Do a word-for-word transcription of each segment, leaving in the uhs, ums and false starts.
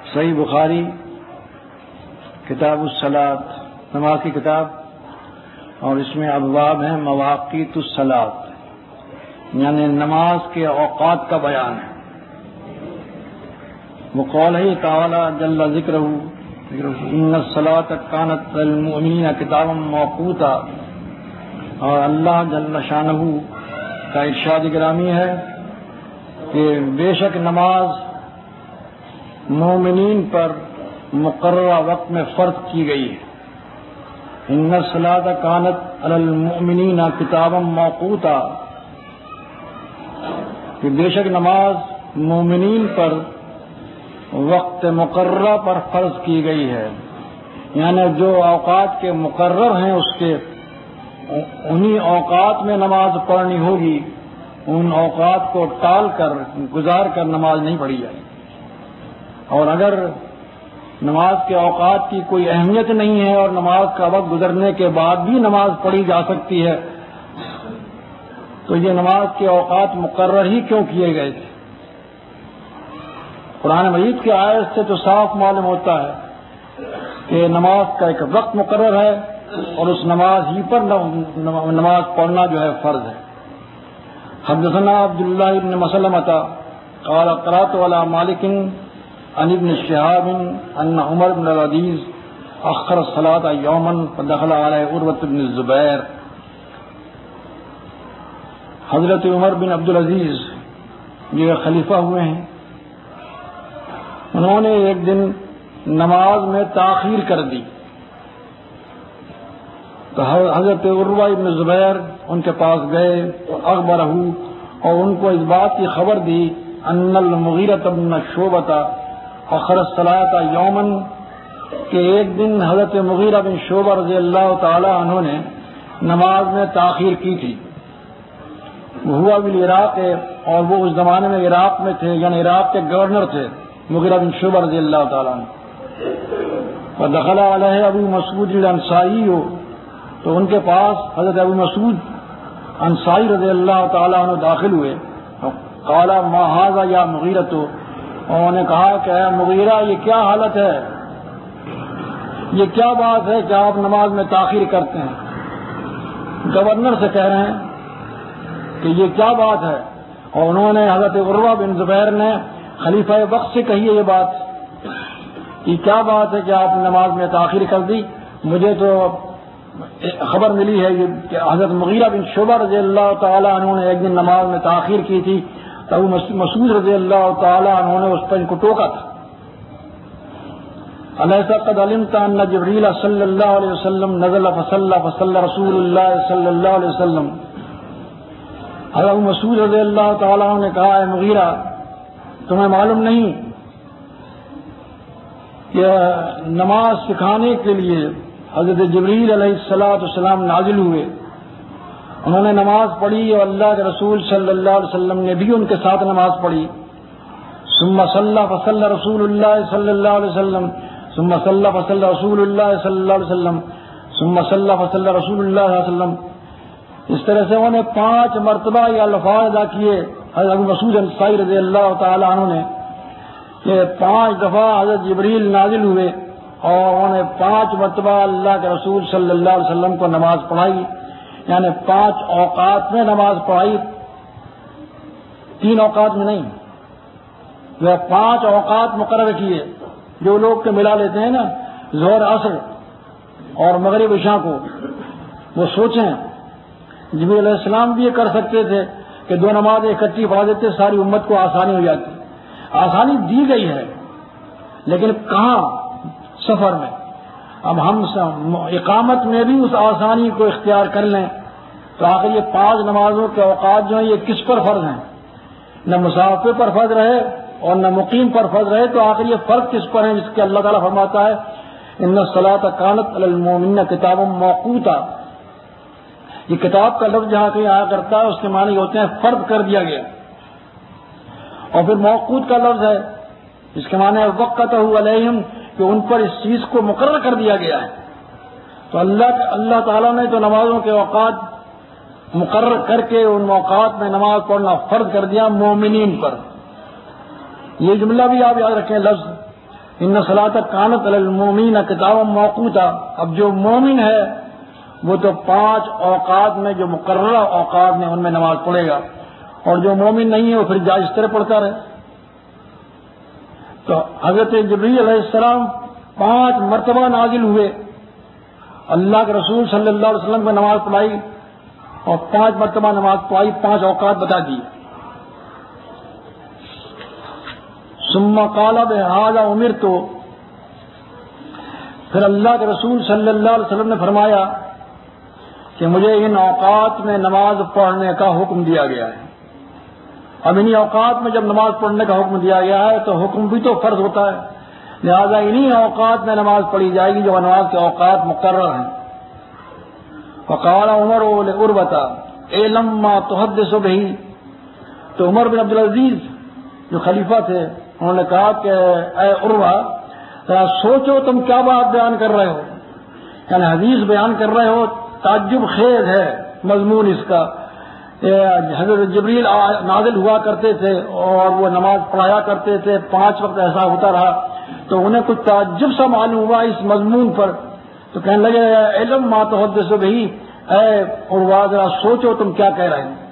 صحیح بخاری کتاب الصلاۃ، نماز کی کتاب، اور اس میں ابواب ہیں مواقیت الصلاۃ، یعنی نماز کے اوقات کا بیان ہے۔ وہ قول ہے تعالی جل ذکرہ ان الصلاۃ کانت للمؤمنین کتابا موقوتا، اور اللہ جل شانہ کا ارشاد گرامی ہے کہ بے شک نماز مومنین پر مقررہ وقت میں فرض کی گئی ہے۔ ان الصلاۃ کانت علی المؤمنین کتابا موقوتا، کہ بے شک نماز مومنین پر وقت مقررہ پر فرض کی گئی ہے، یعنی جو اوقات کے مقرر ہیں اس کے انہی اوقات میں نماز پڑھنی ہوگی، ان اوقات کو ٹال کر گزار کر نماز نہیں پڑھی جائے۔ اور اگر نماز کے اوقات کی کوئی اہمیت نہیں ہے اور نماز کا وقت گزرنے کے بعد بھی نماز پڑھی جا سکتی ہے، تو یہ نماز کے اوقات مقرر ہی کیوں کیے گئے تھے؟ قرآن مجید کی آیت سے تو صاف معلوم ہوتا ہے کہ نماز کا ایک وقت مقرر ہے اور اس نماز ہی پر نماز پڑھنا جو ہے فرض ہے۔ حدثنا عبداللہ بن مسلمۃ قال قرأت علی مالک عن ابن شہاب ان عمر بن العزیز اخر الصلاۃ یوما فدخل علیہ عروۃ بن الزبیر۔ حضرت عمر بن عبدالعزیز جو خلیفہ ہوئے ہیں، انہوں نے ایک دن نماز میں تاخیر کر دی، تو حضرت عروہ بن زبیر ان کے پاس گئے تو اخبرہ، اور ان کو اس بات کی خبر دی ان المغیرۃ بن شعبۃ اخر الصلاۃ یوما، کہ ایک دن حضرت مغیرہ بن شعبہ رضی اللہ تعالی عنہ نے نماز میں تاخیر کی تھی۔ وہ ہوا بالعراق، اور وہ اس زمانے میں عراق میں تھے، یعنی عراق کے گورنر تھے مغیرہ بن شعبہ رضی اللہ تعالی عنہ۔ ودخل علیہ ابو مسعود الانصاری، تو ان کے پاس حضرت ابو مسعود انصاری رضی اللہ تعالی عنہ داخل ہوئے۔ قال ما ھذا یا مغیرۃ، اور انہوں نے کہا کہ اے مغیرہ یہ کیا حالت ہے، یہ کیا بات ہے کہ آپ نماز میں تاخیر کرتے ہیں؟ گورنر سے کہہ رہے ہیں کہ یہ کیا بات ہے، اور انہوں نے حضرت عروہ بن زبیر نے خلیفہ وقت سے کہی ہے یہ بات، یہ کیا بات ہے کہ آپ نماز میں تاخیر کر دی؟ مجھے تو خبر ملی ہے کہ حضرت مغیرہ بن شعبہ رضی اللہ تعالی عنہ نے ایک دن نماز میں تاخیر کی تھی، تو مسعود رضی اللہ تعالی عنہ نے اس پر ان کو ٹوکا تھا۔ الیس قد علمت ان جبریل صلی اللہ علیہ وسلم نزل فصلى فصلى رسول اللہ صلی اللہ علیہ وسلم۔ حضرت مسعود رضی اللہ تعالی عنہ نے کہا اے مغیرہ، تمہیں معلوم نہیں کہ نماز سکھانے کے لیے حضرت جبریل علیہ الصلوۃ والسلام نازل ہوئے، انہوں نے نماز پڑھی اور اللہ کے رسول صلی اللہ علیہ وسلم نے بھی ان کے ساتھ نماز پڑھی۔ ثم صلی فصلی رسول اللہ صلی اللہ علیہ وسلم، ثم صلی فصلی رسول اللہ صلی اللہ علیہ وسلم، ثم صلی فصلی رسول اللہ صلی اللہ علیہ وسلم۔ اس طرح سے انہوں نے پانچ مرتبہ یہ الفاظ ادا کیے حضرت ابو مسعود انصاری رضی اللہ تعالی عنہ نے کہ پانچ دفعہ حضرت جبریل نازل ہوئے اور انہوں نے پانچ مرتبہ اللہ کے رسول صلی اللہ علیہ وسلم کو نماز پڑھائی، یعنی پانچ اوقات میں نماز پڑھائی، تین اوقات میں نہیں، وہ پانچ اوقات مقرر کیے۔ جو لوگ کے ملا لیتے ہیں نا ظہر عصر اور مغرب عشاء کو، وہ سوچیں جبریل علیہ السلام بھی یہ کر سکتے تھے کہ دو نماز اکٹھی پڑھا دیتے، ساری امت کو آسانی ہو جاتی۔ آسانی دی گئی ہے لیکن کہاں؟ سفر میں۔ اب ہم اقامت میں بھی اس آسانی کو اختیار کر لیں تو آخر یہ پانچ نمازوں کے اوقات جو ہیں یہ کس پر فرض ہیں؟ نہ مسافر پر فرض رہے اور نہ مقیم پر فرض رہے، تو آخر یہ فرض کس پر ہے جس کے اللہ تعالیٰ فرماتا ہے ان الصلاۃ کانت علی المؤمنین کتابا موقوتا۔ یہ کتاب کا لفظ جہاں کہیں آیا کرتا ہے اس کے معنی ہوتے ہیں فرض کر دیا گیا، اور پھر موقوت کا لفظ ہے اس کے معنی وقتہ علیہم، کہ ان پر اس چیز کو مقرر کر دیا گیا ہے۔ تو اللہ اللہ تعالیٰ نے تو نمازوں کے اوقات مقرر کر کے ان اوقات میں نماز پڑھنا فرض کر دیا مومنین پر۔ یہ جملہ بھی آپ یاد رکھیں، لفظ ان صلاۃ کانت علی المؤمنین کتابا موقوتا. اب جو مومن ہے وہ تو پانچ اوقات میں جو مقررہ اوقات میں ان میں نماز پڑھے گا، اور جو مومن نہیں ہے وہ پھر جائز طرح پڑھتا رہے. تو حضرت جبریل علیہ السلام پانچ مرتبہ نازل ہوئے، اللہ کے رسول صلی اللہ علیہ وسلم کو نماز پڑھائی اور پانچ مرتبہ نماز پڑھائی، پانچ اوقات بتا دی. ثم قال بهذا امرت، پھر اللہ کے رسول صلی اللہ علیہ وسلم نے فرمایا کہ مجھے ان اوقات میں نماز پڑھنے کا حکم دیا گیا ہے. اب انہی اوقات میں جب نماز پڑھنے کا حکم دیا گیا ہے تو حکم بھی تو فرض ہوتا ہے، لہذا انہی اوقات میں نماز پڑھی جائے گی جو نماز کے اوقات مقرر ہیں. فقال عمر لعروة اعلم ما تحدث به، تو عمر بن عبدالعزیز جو خلیفہ تھے انہوں نے کہا کہ اے عروہ ذرا سوچو تم کیا بات بیان کر رہے ہو، یعنی حدیث بیان کر رہے ہو، تعجب خیز ہے مضمون اس کا. حضرت جبریل نازل ہوا کرتے تھے اور وہ نماز پڑھایا کرتے تھے، پانچ وقت ایسا ہوتا رہا، تو انہیں کچھ تعجب سا معلوم ہوا اس مضمون پر. تو کہنے لگے علم ما تحدث به، اے عروہ ذرا سوچو تم کیا کہہ رہے ہیں.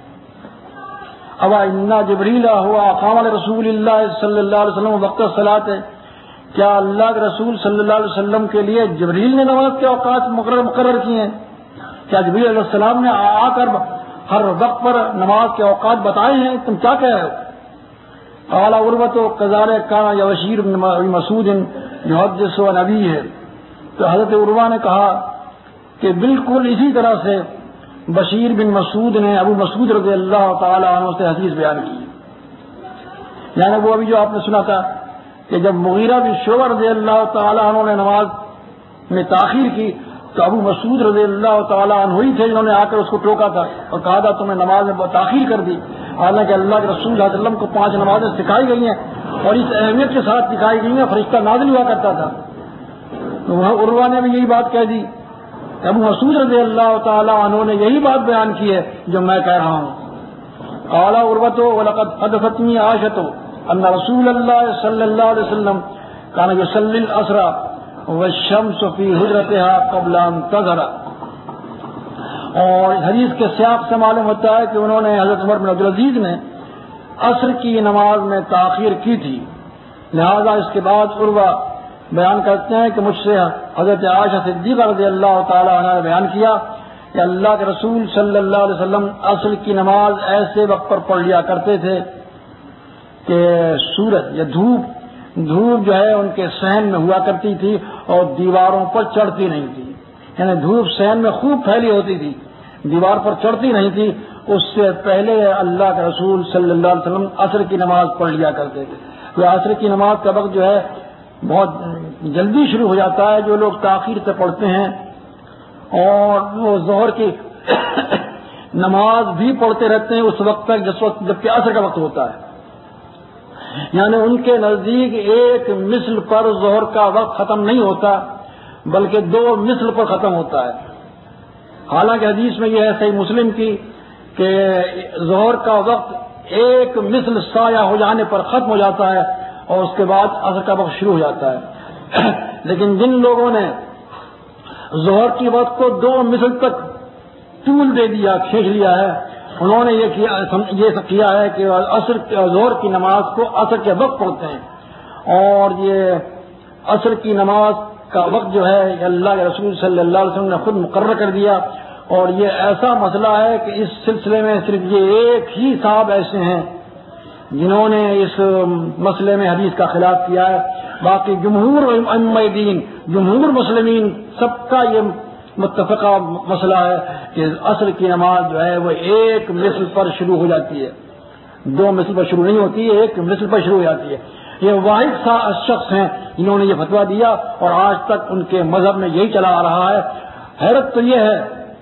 اب انا جبریل ہوا اقام علی رسول اللہ صلی اللہ علیہ وسلم وقت الصلاۃ، کیا اللہ کے رسول صلی اللہ علیہ وسلم کے لیے جبریل نے نماز کے اوقات مقرر مقرر کیے ہیں؟ کیا جبریل علیہ السلام نے آ کر ہر وقت پر نماز کے اوقات بتائے ہیں؟ تم کیا کہہ رہے ہو؟ قال عروة كذلك كان بشیر بن مسعود يحدث عن ابیہ، تو حضرت عروہ نے کہا کہ بالکل اسی طرح سے بشیر بن مسعود نے ابو مسعود رضی اللہ تعالی عنہ سے حدیث بیان کی. یعنی وہ ابھی جو آپ نے سنا تھا کہ جب مغیرہ بن شعبہ رضی اللہ تعالی عنہ نے نماز میں تاخیر کی تو ابو مسعود رضی اللہ تعالی عنہ ہی تھے جنہوں نے آ کر اس کو ٹوکا تھا اور کہا تھا تم نے نماز میں تاخیر کر دی، حالانکہ اللہ کے رسول صلی اللہ علیہ وسلم کو پانچ نمازیں سکھائی گئی ہیں اور اس اہمیت کے ساتھ سکھائی گئی ہیں، فرشتہ نازل ہوا کرتا تھا. تو وہاں عروہ نے بھی یہی بات کہہ دی، ابو مسعود رضی اللہ تعالی عنہ نے یہی بات بیان کی ہے جو میں کہہ رہا ہوں. قال عروة ولقد حدثتني عائشة ان رسول اللہ صلی اللہ علیہ وسلم كان يصلي العصر والشمس في حجرتها قبل ان تظهر. اور حدیث کے سیاق سے معلوم ہوتا ہے کہ انہوں نے حضرت عمر بن عبدالعزیز نے عصر کی نماز میں تاخیر کی تھی، لہذا اس کے بعد عروہ بیان کرتے ہیں کہ مجھ سے حضرت عائشہ صدیقہ رضی اللہ تعالی عنہ نے بیان کیا کہ اللہ کے رسول صلی اللہ علیہ وسلم عصر کی نماز ایسے وقت پر پڑھ لیا کرتے تھے کہ سورج یا دھوپ دھوپ جو ہے ان کے صحن میں ہوا کرتی تھی اور دیواروں پر چڑھتی نہیں تھی. یعنی دھوپ صحن میں خوب پھیلی ہوتی تھی، دیوار پر چڑھتی نہیں تھی. اس سے پہلے اللہ کے رسول صلی اللہ علیہ وسلم عصر کی نماز پڑھ لیا کرتے تھے. تو عصر کی نماز کا وقت جو ہے بہت جلدی شروع ہو جاتا ہے، جو لوگ تاخیر سے پڑھتے ہیں اور وہ ظہر کی نماز بھی پڑھتے رہتے ہیں اس وقت تک جس وقت جبکہ عصر کا وقت ہوتا ہے. یعنی ان کے نزدیک ایک مثل پر ظہر کا وقت ختم نہیں ہوتا بلکہ دو مثل پر ختم ہوتا ہے. حالانکہ حدیث میں یہ ہے صحیح مسلم کی کہ ظہر کا وقت ایک مثل سایہ ہو جانے پر ختم ہو جاتا ہے اور اس کے بعد عصر کا وقت شروع ہو جاتا ہے. لیکن جن لوگوں نے ظہر کی وقت کو دو مثل تک طول دے دیا، کھینچ لیا ہے، انہوں نے یہ کیا یہ کیا ہے کہ عصر ظہر کی نماز کو عصر کے وقت پڑھتے ہیں، اور یہ عصر کی نماز کا وقت جو ہے اللہ کے رسول صلی اللہ علیہ وسلم نے خود مقرر کر دیا. اور یہ ایسا مسئلہ ہے کہ اس سلسلے میں صرف یہ ایک ہی صاحب ایسے ہیں جنہوں نے اس مسئلے میں حدیث کا خلاف کیا ہے. باقی جمہور ائمہ دین، جمہور مسلمین سب کا یہ متفقہ مسئلہ ہے کہ عصر کی نماز جو ہے وہ ایک مثل پر شروع ہو جاتی ہے، دو مثل پر شروع نہیں ہوتی ہے، ایک مثل پر شروع ہو جاتی ہے. یہ واحد شخص ہیں جنہوں نے یہ فتویٰ دیا اور آج تک ان کے مذہب میں یہی چلا آ رہا ہے. حیرت تو یہ ہے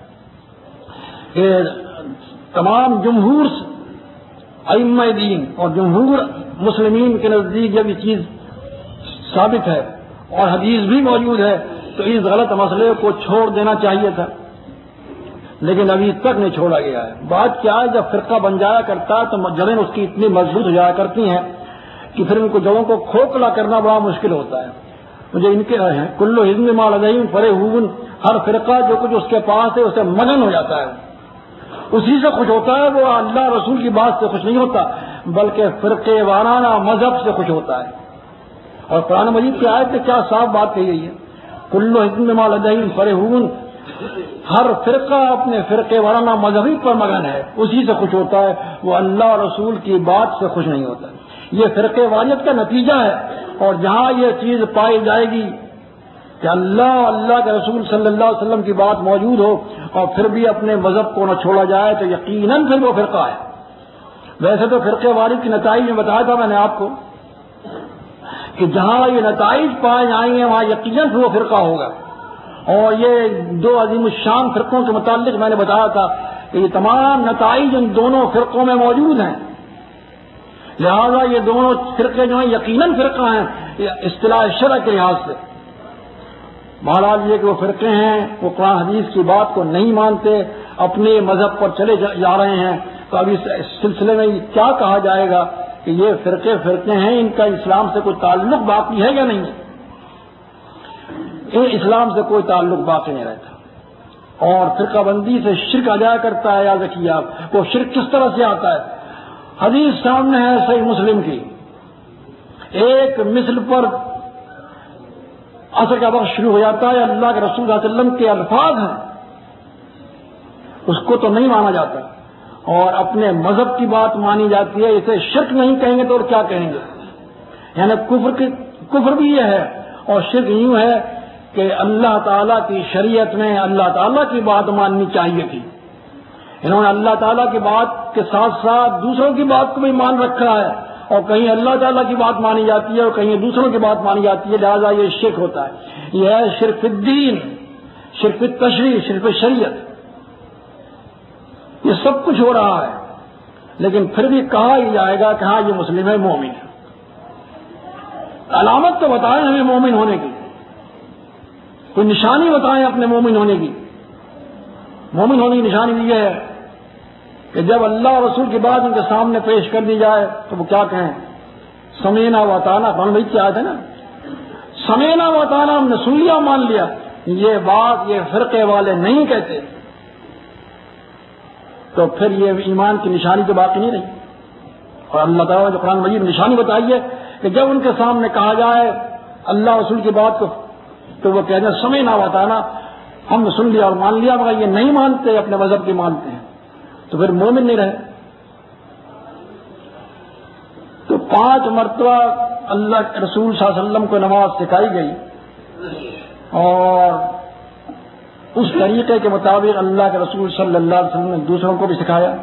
کہ تمام جمہور ائمہ دین اور جمہور مسلمین کے نزدیک جب یہ چیز ثابت ہے اور حدیث بھی موجود ہے تو اس غلط مسئلے کو چھوڑ دینا چاہیے تھا، لیکن ابھی تک نہیں چھوڑا گیا ہے. بات کیا ہے، جب فرقہ بن جایا کرتا ہے تو جڑیں اس کی اتنی مضبوط ہو جایا کرتی ہیں کہ پھر ان کو جڑوں کو کھوکھلا کرنا بڑا مشکل ہوتا ہے. مجھے ان کے کلو حزب ما لدیہم فرحون، ہر فرقہ جو کچھ اس کے پاس ہے اسے مگن ہو جاتا ہے، اسی سے خوش ہوتا ہے. وہ اللہ رسول کی بات سے خوش نہیں ہوتا بلکہ فرقے وارانہ مذہب سے خوش ہوتا ہے. اور قرآن مجید کی آیت میں کیا صاف بات کہی گئی ہے، کلو حزب ما لدیہم فرحون، ہر فرقہ اپنے فرقے وارانہ مذہبی پر مگن ہے، اسی سے خوش ہوتا ہے، وہ اللہ رسول کی بات سے خوش نہیں ہوتا. یہ فرقے واریت کا نتیجہ ہے. اور جہاں یہ چیز پائی جائے گی کہ اللہ اللہ کے رسول صلی اللہ علیہ وسلم کی بات موجود ہو اور پھر بھی اپنے مذہب کو نہ چھوڑا جائے تو یقیناً پھر وہ فرقہ ہے. ویسے تو فرقے واریت کی نتائج میں بتایا تھا میں نے آپ کو کہ جہاں یہ نتائج پائے جائیں گے وہاں یقیناً پھر وہ فرقہ ہوگا. اور یہ دو عظیم الشان فرقوں کے متعلق میں نے بتایا تھا کہ یہ تمام نتائج ان دونوں فرقوں میں موجود ہیں، لہذا یہ دونوں فرقے جو ہیں یقیناً فرقہ ہیں اصطلاح شرع کے لحاظ سے. بہرحال یہ کہ وہ فرقے ہیں وہ قرآن حدیث کی بات کو نہیں مانتے، اپنے مذہب پر چلے جا رہے ہیں. تو اب اس سلسلے میں کیا کہا جائے گا کہ یہ فرقے فرقے ہیں، ان کا اسلام سے کوئی تعلق باقی ہے یا نہیں ہے؟ اسلام سے کوئی تعلق باقی نہیں رہتا. اور فرقہ بندی سے شرک آ جایا کرتا ہے. یاد رکھیے آپ وہ شرک کس طرح سے آتا ہے. حدیث سامنے ہے صحیح مسلم کی، ایک مثل پر عصر کا وقت شروع ہو جاتا ہے، اللہ کے رسول صلی اللہ علیہ وسلم کے الفاظ ہیں، اس کو تو نہیں مانا جاتا اور اپنے مذہب کی بات مانی جاتی ہے. اسے شرک نہیں کہیں گے تو اور کیا کہیں گے؟ یعنی کفر کی کفر بھی یہ ہے اور شرک یوں ہے کہ اللہ تعالیٰ کی شریعت میں اللہ تعالیٰ کی بات ماننی چاہیے تھی. انہوں نے اللہ تعالیٰ کی بات کے ساتھ ساتھ دوسروں کی بات کو بھی مان رکھا ہے، اور کہیں اللہ تعالیٰ کی بات مانی جاتی ہے اور کہیں دوسروں کی بات مانی جاتی ہے، لہذا یہ شرک ہوتا ہے. یہ ہے شرک الدین، شرک التشریع، شرک شریعت. یہ سب کچھ ہو رہا ہے لیکن پھر بھی کہا ہی جائے گا کہ ہاں یہ مسلم ہے، مومن ہے. علامت تو بتائیں ہمیں مومن ہونے کی، کوئی نشانی بتائیں اپنے مومن ہونے کی. مومن ہونے کی نشانی یہ ہے کہ جب اللہ اور رسول کی بات ان کے سامنے پیش کر دی جائے تو وہ کیا کہیں؟ سمینا و اطعنا. قرآن بھائی کیا ہے نا، سمینا و اطعنا، ہم نے سن لیا مان لیا. یہ بات یہ فرقے والے نہیں کہتے تو پھر یہ ایمان کی نشانی تو باقی نہیں رہی. اور اللہ تعالیٰ نے جو قرآن مجید نشانی بتائی ہے کہ جب ان کے سامنے کہا جائے اللہ رسول کی بات کو تو وہ کہتے ہیں سمینا و اطعنا، ہم نے سن لیا اور مان لیا، مگر یہ نہیں مانتے، اپنے مذہب کی مانتے ہیں، تو پھر مومن نہیں رہے. تو پانچ مرتبہ اللہ کے رسول صلی اللہ علیہ وسلم کو نماز سکھائی گئی اور اس طریقے کے مطابق اللہ کے رسول صلی اللہ علیہ وسلم نے دوسروں کو بھی سکھایا.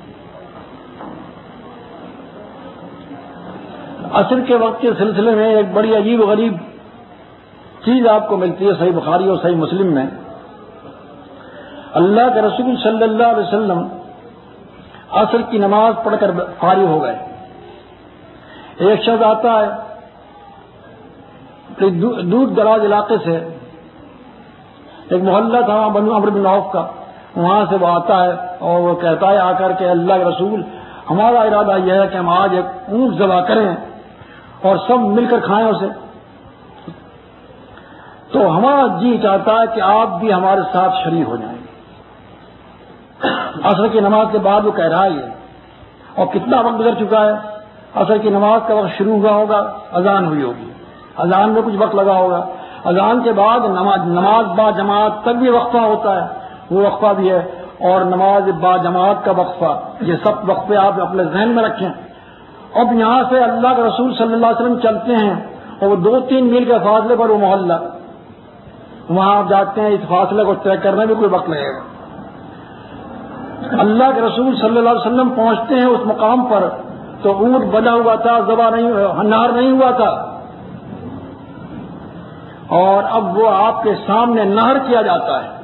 عصر کے وقت کے سلسلے میں ایک بڑی عجیب و غریب چیز آپ کو ملتی ہے صحیح بخاری اور صحیح مسلم میں. اللہ کے رسول صلی اللہ علیہ وسلم عصر کی نماز پڑھ کر فارغ ہو گئے. ایک شخص آتا ہے کہ دور دراز علاقے سے، ایک محلہ تھا بنو عمرو بن عوف کا، وہاں سے وہ آتا ہے اور وہ کہتا ہے آ کر کے اللہ کے رسول ہمارا ارادہ یہ ہے کہ ہم آج ایک اونٹ ذبح کریں اور سب مل کر کھائیں اسے. تو ہمارا جی چاہتا ہے کہ آپ بھی ہمارے ساتھ شریک ہو جائیں. عصر کی نماز کے بعد وہ کہہ رہا ہے اور کتنا وقت گزر چکا ہے. عصر کی نماز کا وقت شروع ہوا ہوگا، اذان ہوئی ہوگی، اذان میں کچھ وقت لگا ہوگا، اذان کے بعد نماز نماز با جماعت تک بھی وقفہ ہوتا ہے، وہ وقفہ بھی ہے، اور نماز با جماعت کا وقفہ، یہ سب وقفے آپ اپنے ذہن میں رکھیں. اب یہاں سے اللہ کے رسول صلی اللہ علیہ وسلم چلتے ہیں اور وہ دو تین میل کے فاصلے پر وہ محلہ، وہاں آپ جاتے ہیں، اس فاصلے کو طے کرنے میں کوئی وقت لگے گا. اللہ کے رسول صلی اللہ علیہ وسلم پہنچتے ہیں اس مقام پر تو اونٹ بنا ہوا تھا، ذبح نہیں، نہر نہیں ہوا تھا، اور اب وہ آپ کے سامنے نہر کیا جاتا ہے.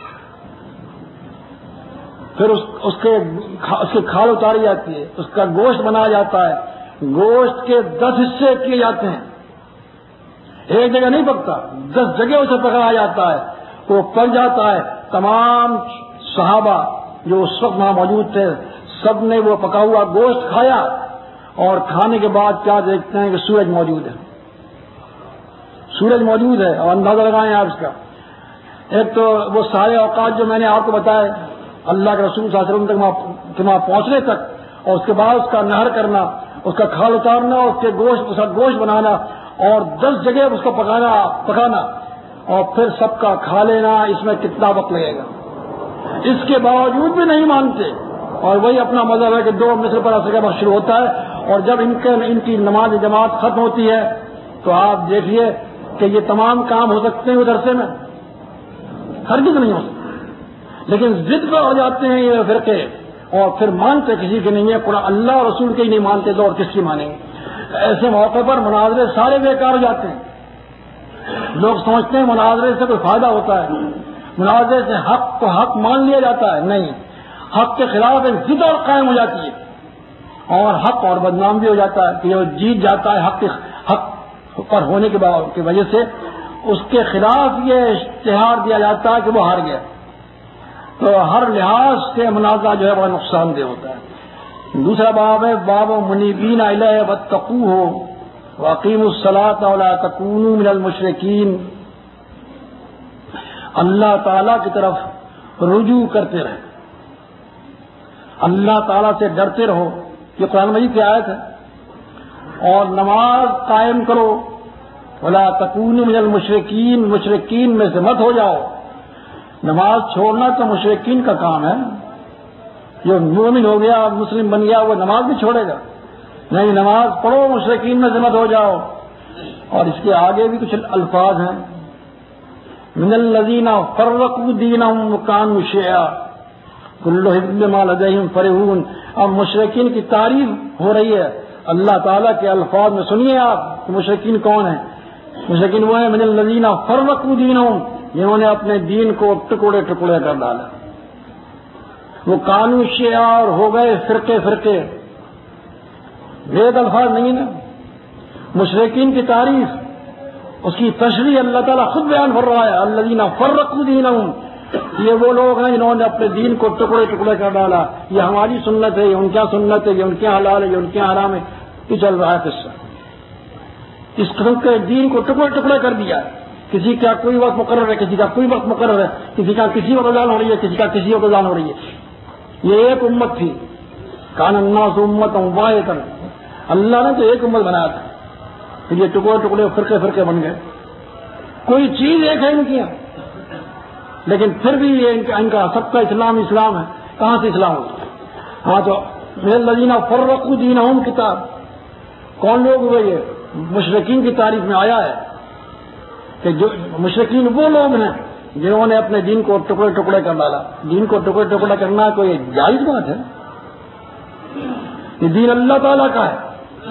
پھر اس, اس کے اس کی کھال اتاری جاتی ہے، اس کا گوشت بنایا جاتا ہے، گوشت کے دس حصے کیے جاتے ہیں، ایک جگہ نہیں پکتا، دس جگہ اسے پکایا جاتا ہے، وہ پک جاتا ہے. تمام صحابہ جو اس وقت وہاں موجود تھے سب نے وہ پکا ہوا گوشت کھایا اور کھانے کے بعد کیا دیکھتے ہیں کہ سورج موجود ہے، سورج موجود ہے، اور اندازہ لگائیں آپ اس کا. ایک تو وہ سارے اوقات جو میں نے آپ کو بتائے اللہ کے رسول صلی اللہ علیہ وسلم تک وہاں پہنچنے تک، اور اس کے بعد اس کا نہر کرنا، اس کا کھال اتارنا، اس کے گوشت اس کا گوشت بنانا، اور دس جگہ اس کو پکانا پکانا اور پھر سب کا کھا لینا، اس میں کتنا وقت لگے گا؟ اس کے باوجود بھی نہیں مانتے، اور وہی اپنا مذہب ہے کہ دو مصر پر اثر کا وقت شروع ہوتا ہے، اور جب ان کے ان کی نماز جماعت ختم ہوتی ہے تو آپ دیکھیے کہ یہ تمام کام ہو سکتے ہیں ادھر سے میں ہرگز نہیں ہو سکتے. لیکن ضد پر ہو جاتے ہیں یہ فرقے، اور پھر مانتے کسی کے نہیں ہے. قرآن اللہ اور رسول کے ہی نہیں مانتے تو اور کس کی مانیں گے؟ ایسے موقع پر مناظرے سارے بیکار ہو جاتے ہیں. لوگ سمجھتے ہیں مناظرے سے کوئی فائدہ ہوتا ہے، مناظرے سے حق کو حق مان لیا جاتا ہے. نہیں، حق کے خلاف ایک ضد اور قائم ہو جاتی ہے، اور حق اور بدنام بھی ہو جاتا ہے کہ وہ جیت جاتا ہے حق حق پر ہونے کی وجہ سے اس کے خلاف یہ اشتہار دیا جاتا ہے کہ وہ ہار گیا. تو ہر لحاظ سے منازعہ جو ہے بڑا نقصان دہ ہوتا ہے. دوسرا باب ہے باب منیبین الیہ واتقوہ واقیموا الصلاۃ ولا تکونوا من المشرکین. اللہ تعالی کی طرف رجوع کرتے رہے، اللہ تعالی سے ڈرتے رہو، یہ قرآن مجید کی آیت ہے. اور نماز قائم کرو، ولا تکونوا من المشرکین، مشرکین میں سے مت ہو جاؤ. نماز چھوڑنا تو مشرکین کا کام ہے. جو مومن ہو گیا مسلم بن گیا وہ نماز بھی چھوڑے گا؟ نہیں، نماز پڑھو، مشرکین میں سے مت ہو جاؤ. اور اس کے آگے بھی کچھ الفاظ ہیں، من الذین فرقوا دینہم وکانوا شیعا کل حزب بما لدیہم فرحون. اب مشرکین کی تعریف ہو رہی ہے اللہ تعالیٰ کے الفاظ میں. سنیے آپ کہ مشرکین کون ہیں. مشرکین وہ ہیں من الذین فرقوا دینہم، جنہوں نے اپنے دین کو ٹکڑے ٹکڑے کر ڈالا. وہ کانوا شیعا، اور ہو گئے فرقے فرقے. وید الفاظ نہیں نا. مشرکین کی تعریف، اس کی تشریح اللہ تعالیٰ خود بیان کر رہا ہے. الذین فرقوا دینہم، یہ وہ لوگ ہیں جنہوں نے اپنے دین کو ٹکڑے ٹکڑے کر ڈالا. یہ ہماری سنت ہے، یہ ان کی سنت ہے، یہ ان کے حلال ہے، یہ ان کے حرام ہے. یہ چل رہا ہے قصہ. اس قسم کے دین کو ٹکڑے ٹکڑے کر دیا. کسی کا کوئی وقت مقرر ہے، کسی کا کوئی وقت مقرر ہے، کسی کا کسی وقت اذان ہو رہی ہے، کسی کا کسی وقت اذان ہو رہی ہے. یہ ایک امت تھی، کان الناس امۃ واحدۃ. اللہ نے تو ایک امت بنایا تھا، پھر یہ ٹکڑے ٹکڑے فرقے فرقے بن گئے. کوئی چیز ایک ہے ان کی، لیکن پھر بھی یہ ان کا سب کا اسلام اسلام ہے. کہاں سے اسلام ہوتا ہے؟ ہاں تو من الذین فرقوا دینہم کتاب. کون لوگ ہوئے یہ؟ مشرکین کی تعریف میں آیا ہے کہ جو مشرکین وہ لوگ ہیں جنہوں نے اپنے دین کو ٹکڑے ٹکڑے کر ڈالا. دین کو ٹکڑے ٹکڑے کرنا کوئی جائز بات ہے؟ یہ دین اللہ تعالیٰ کا ہے.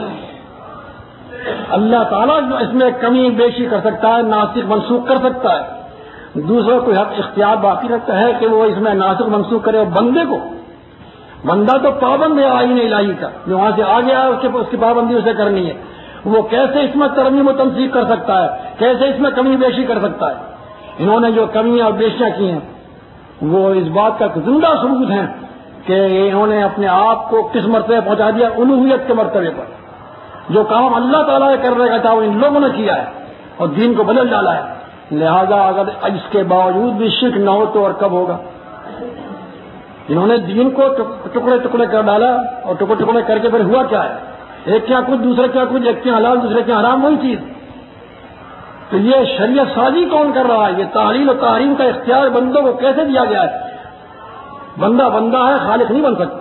اللہ تعالیٰ جو اس میں کمی بیشی کر سکتا ہے، ناسخ منسوخ کر سکتا ہے. دوسرا کوئی حق اختیار باقی رکھتا ہے کہ وہ اس میں ناسخ منسوخ کرے. اور بندے کو، بندہ تو پابند ہے آئین الہی کا، جو وہاں سے آ گیا ہے اس کی پابندی اسے کرنی ہے. وہ کیسے اس میں ترمیم و تنسیخ کر سکتا ہے، کیسے اس میں کمی بیشی کر سکتا ہے؟ انہوں نے جو کمیاں اور بیشیاں کی ہیں وہ اس بات کا زندہ ثبوت ہیں کہ انہوں نے اپنے آپ کو کس مرتبے پہنچا دیا؟ الوہیت کے مرتبے پر. جو کام اللہ تعالیٰ نے کرنے کا تھا وہ ان لوگوں نے کیا ہے اور دین کو بدل ڈالا ہے. لہذا اگر اس کے باوجود بھی شرک نہ ہو تو اور کب ہوگا؟ انہوں نے دین کو ٹکڑے ٹکڑے کر ڈالا، اور ٹکڑے ٹکڑے کر کے پھر ہوا کیا ہے؟ ایک کیا کچھ، دوسرے کیا کچھ، ایک کیا حلال دوسرے کیا حرام، وہی چیز. تو یہ شریعت سازی کون کر رہا ہے؟ یہ تعلیل و تحریم کا اختیار بندوں کو کیسے دیا گیا ہے؟ بندہ بندہ ہے، خالق نہیں بن سکتا.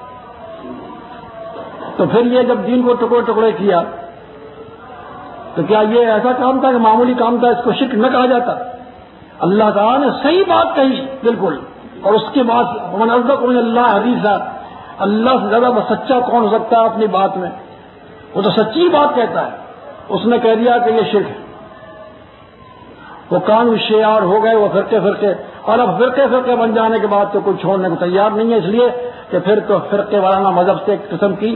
تو پھر یہ جب دین کو ٹکڑے ٹکڑے کیا تو کیا یہ ایسا کام تھا کہ معمولی کام تھا؟ اس کو شرک نہ کہا جاتا؟ اللہ تعالیٰ نے صحیح بات کہی بالکل، اور اس کے بعد من اصدق من اللہ حدیثا. اللہ سے زیادہ سچا کون ہو سکتا ہے اپنی بات میں؟ وہ تو سچی بات کہتا ہے. اس نے کہہ دیا کہ یہ شرک ہے. وہ کانوا شیعا ہو گئے وہ فرقے فرقے. اور اب فرقے فرقے بن جانے کے بعد تو کوئی چھوڑنے کو تیار نہیں ہے، اس لیے کہ پھر تو فرقے وارانہ مذہب سے ایک قسم کی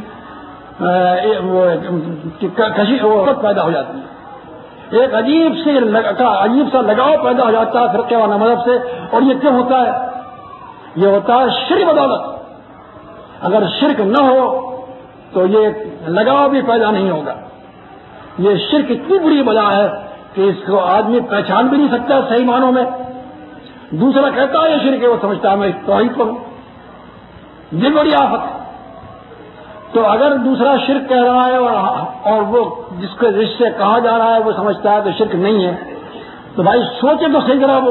کشی پیدا ہو جاتی ہے. ایک عجیب سے عجیب سا لگاؤ پیدا ہو جاتا ہے فرقے وارانہ مذہب سے. اور یہ کیوں ہوتا ہے؟ یہ ہوتا ہے شرک بدولت. اگر شرک نہ ہو تو یہ لگاؤ بھی پیدا نہیں ہوگا. یہ شرک اتنی بری بلا ہے کہ اس کو آدمی پہچان بھی نہیں سکتا صحیح معنوں میں. دوسرا کہتا ہے یہ شرک ہے، وہ سمجھتا ہے میں توحید پر ہوں. یہ بڑی آفت ہے. تو اگر دوسرا شرک کہہ رہا ہے اور اور وہ جس کے جس سے کہا جا رہا ہے وہ سمجھتا ہے کہ شرک نہیں ہے، تو بھائی سوچے تو صحیح طرح وہ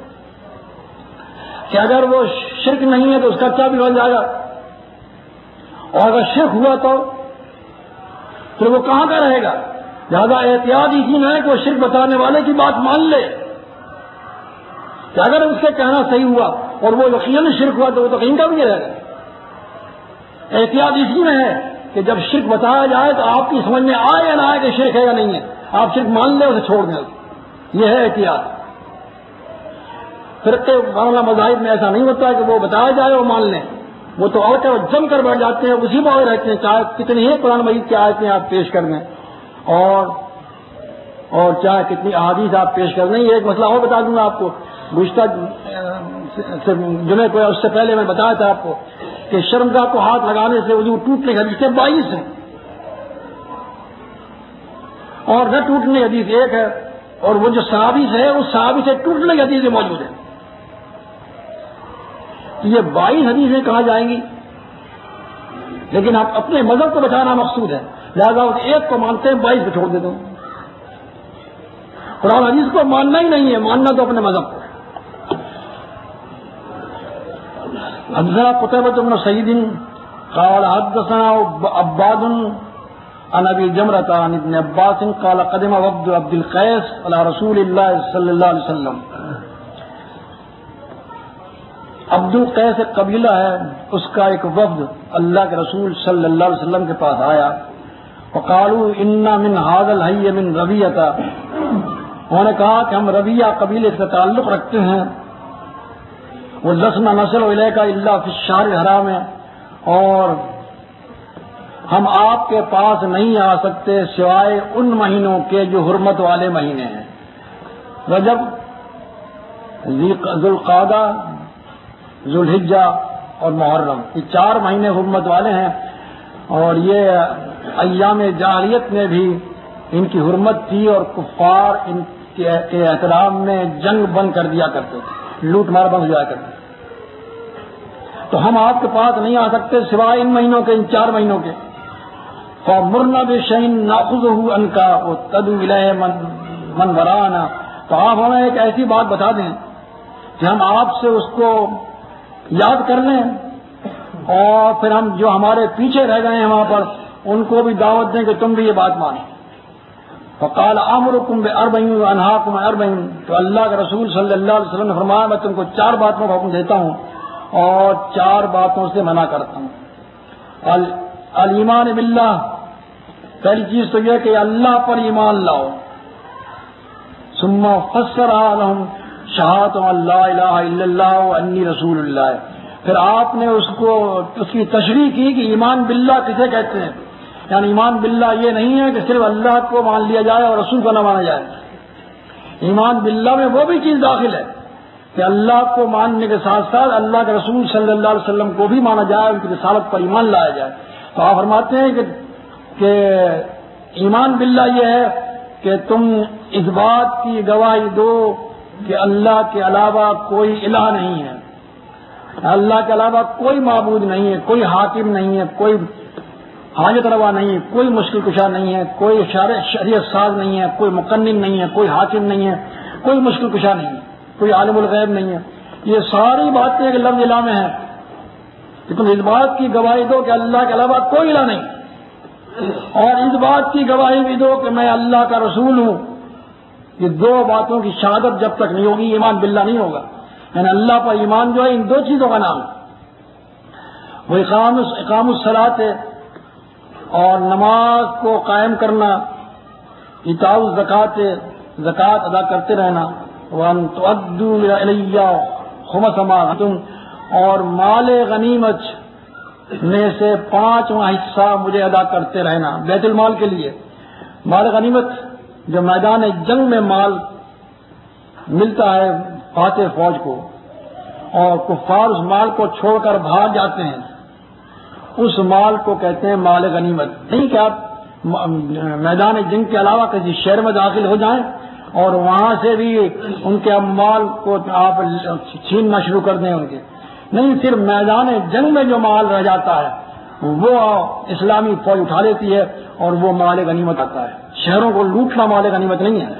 کہ اگر وہ شرک نہیں ہے تو اس کا کیا بگڑ جائے گا، اور اگر شرک ہوا تو پھر وہ کہاں کا رہے گا. لہٰذا احتیاط اسی میں ہے کہ وہ شرک بتانے والے کی بات مان لے کہ اگر اس سے کہنا صحیح ہوا اور وہ یقیناً شرک ہوا تو وہ تو کہیں کا بھی نہیں رہے گا. احتیاط اسی میں ہے کہ جب شرک بتایا جائے تو آپ کی سمجھ میں آئے یا نہ آئے کہ شرک ہے یا نہیں ہے، آپ شرک مان لیں اسے چھوڑ دیں. یہ ہے احتیاط. فرقے معاملہ مذاہب میں ایسا نہیں ہوتا کہ وہ بتایا جائے وہ مان لیں. وہ تو اور کیا جم کر بیٹھ جاتے ہیں، اسی میں رہتے ہیں، چاہے کتنی ہی قرآن مجید کی آیتیں آپ پیش کر دیں اور اور چاہے کتنی احادیث آپ پیش کر دیں. یہ ایک مسئلہ اور بتا دوں گا آپ کو. گزشتہ جمعے کو اس سے پہلے میں بتایا تھا آپ کو کہ شرمگاہ کو ہاتھ لگانے سے وضو ٹوٹنے کی حدیثیں بائیس ہیں اور نہ ٹوٹنے کی حدیث ایک ہے، اور وہ جو صحابی سے ہے اس صحابی سے ٹوٹنے کی حدیثیں موجود ہیں. تو یہ بائیس حدیثیں کہاں جائیں گی؟ لیکن آپ اپنے مذہب کو بچانا مقصود ہے، لہذا اس ایک کو مانتے ہیں، بائیس کو چھوڑ دیتے ہیں. قرآن حدیث کو ماننا ہی نہیں ہے، ماننا تو اپنے مذہب کو. حدثنا قتيبة بن سعيد قال حدثنا عباد عن ابي جمرة عن ابن عباس قال قدم وفد عبد القيس على رسول الله صلى الله عليه وسلم. عبد القیس ایک قبیلہ ہے، اس کا ایک وفد اللہ کے رسول صلی اللہ علیہ وسلم کے پاس آیا. وقالوا ان من هذا الحي من ربيعة، انہوں نے کہا کہ ہم ربیہ قبیلے سے تعلق رکھتے ہیں. وہ لسنا نسل علیہ کا اللہ فی الشہر الحرام ہے، اور ہم آپ کے پاس نہیں آ سکتے سوائے ان مہینوں کے جو حرمت والے مہینے ہیں. رجب، ذوالقعدہ، ذوالحجہ اور محرم، یہ چار مہینے حرمت والے ہیں. اور یہ ایام جاہلیت میں بھی ان کی حرمت تھی اور کفار ان کے احترام میں جنگ بند کر دیا کرتے تھے، لوٹ مار بند ہو جایا کرتے. تو ہم آپ کے پاس نہیں آ سکتے سوائے ان مہینوں کے، ان چار مہینوں کے. فَمُرْنَا بِشَيْءٍ نَأْخُذُهُ عَنْكَ وَتَدْعُو إِلَيْهِ مَنْ وَرَاءَنَا، تو آپ ہمیں ایک ایسی بات بتا دیں کہ ہم آپ سے اس کو یاد کر لیں، اور پھر ہم جو ہمارے پیچھے رہ گئے ہیں وہاں پر ان کو بھی دعوت دیں کہ تم بھی یہ بات مانو. فقال آمرکم بأربعین وانہاکم عن اربعین، تو اللہ کے رسول صلی اللہ علیہ وسلم نے فرمایا میں تم کو چار باتوں کا حکم دیتا ہوں اور چار باتوں سے منع کرتا ہوں. الایمان باللہ، پہلی چیز تو یہ کہ اللہ پر ایمان لاؤ. ثم فسرها لهم شہادۃ ان لا الہ الا اللہ وانی رسول اللہ، پھر آپ نے اس کو اس کی تشریح کی کہ ایمان باللہ کسے کہتے ہیں. یعنی ایمان باللہ یہ نہیں ہے کہ صرف اللہ کو مان لیا جائے اور رسول کو نہ مانا جائے. ایمان باللہ میں وہ بھی چیز داخل ہے کہ اللہ کو ماننے کے ساتھ ساتھ اللہ کے رسول صلی اللہ علیہ وسلم کو بھی مانا جائے، ان کی رسالت پر ایمان لایا جائے. تو آپ فرماتے ہیں کہ کہ ایمان باللہ یہ ہے کہ تم اس بات کی گواہی دو کہ اللہ کے علاوہ کوئی الہ نہیں ہے، اللہ کے علاوہ کوئی معبود نہیں ہے، کوئی حاکم نہیں ہے، کوئی حاجت روا نہیں ہے، کوئی مشکل کشا نہیں ہے، کوئی شریعت ساز نہیں ہے، کوئی مقنن نہیں ہے، کوئی حاکم نہیں ہے، کوئی مشکل کشا نہیں ہے، کوئی عالم الغیب نہیں ہے. یہ ساری باتیں ایک لفظ الہ میں ہیں کہ تم اس بات کی گواہی دو کہ اللہ کے علاوہ کوئی الہ نہیں، اور اس بات کی گواہی بھی دو کہ میں اللہ کا رسول ہوں. یہ دو باتوں کی شہادت جب تک نہیں ہوگی ایمان باللہ نہیں ہوگا. یعنی اللہ پر ایمان جو ہے ان دو چیزوں کا نام وہ اقام اقام الصلاۃ ہے، اور نماز کو قائم کرنا، ایتاء الزکوٰۃ، زکوٰۃ ادا کرتے رہنا، وان تؤدوا الی خمس ما غنمتم، اور مال غنیمت میں سے پانچواں حصہ مجھے ادا کرتے رہنا بیت المال کے لیے. مال غنیمت جو میدان جنگ میں مال ملتا ہے فاتح فوج کو، اور کفار اس مال کو چھوڑ کر بھاگ جاتے ہیں، اس مال کو کہتے ہیں مال غنیمت. نہیں کہ آپ میدان جنگ کے علاوہ کسی شہر میں داخل ہو جائیں اور وہاں سے بھی ان کے اموال کو آپ چھیننا شروع کر دیں ان کے. نہیں، صرف میدان جنگ میں جو مال رہ جاتا ہے وہ اسلامی فوج اٹھا لیتی ہے اور وہ مال غنیمت آتا ہے. شہروں کو لوٹنا مال غنیمت نہیں ہے.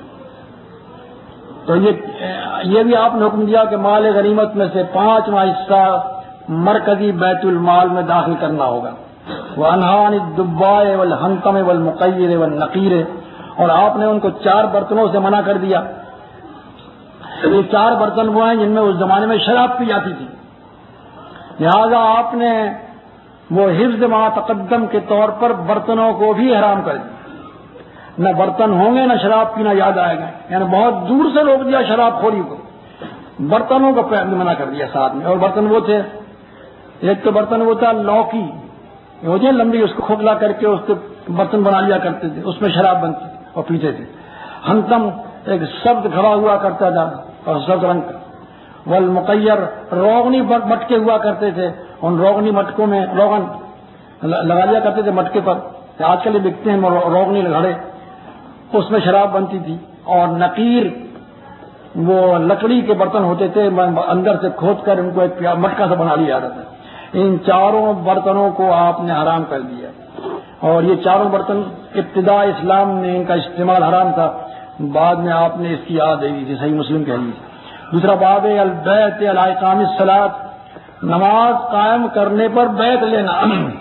تو یہ یہ بھی آپ نے حکم دیا کہ مال غنیمت میں سے پانچواں حصہ مرکزی بیت المال میں داخل کرنا ہوگا. وہ انہان الدبائے والحنطم والمقیر والنقیر، اور آپ نے ان کو چار برتنوں سے منع کر دیا. یہ چار برتن وہ ہیں جن میں اس زمانے میں شراب پی جاتی تھی، لہذا آپ نے وہ حفظ ما تقدم کے طور پر برتنوں کو بھی حرام کر دیا. نہ برتن ہوں گے نہ شراب پینا یاد آئے گا. یعنی بہت دور سے روک دیا شراب خوری کو، برتنوں کو منع کر دیا ساتھ میں. اور برتن وہ تھے، ایک تو برتن وہ تھا لوکی ہوتی ہے لمبی، اس کو کھوکھلا کر کے اس کو برتن بنا لیا کرتے تھے، اس میں شراب بنتی اور پیتے تھے. ہنتم ایک سبز کھڑا ہوا کرتا تھا اور سبز رنگ کا. والمقیر روغنی مٹکے ہوا کرتے تھے، ان روغنی مٹکوں میں روغن لگا لیا کرتے تھے مٹکے پر. آج کل بکتے ہیں روغنی گھڑے، اس میں شراب بنتی تھی. اور نقیر وہ لکڑی کے برتن ہوتے تھے، اندر سے کھود کر ان کو ایک مٹکا سے بنا لیا جاتا تھا. ان چاروں برتنوں کو آپ نے حرام کر دیا. اور یہ چاروں برتن ابتدا اسلام میں ان کا استعمال حرام تھا، بعد میں آپ نے اس کی یاد دی تھی. صحیح مسلم کے حدیث. دوسرا باب ہے البیت علی اقام الصلاۃ، نماز قائم کرنے پر بیت لینا.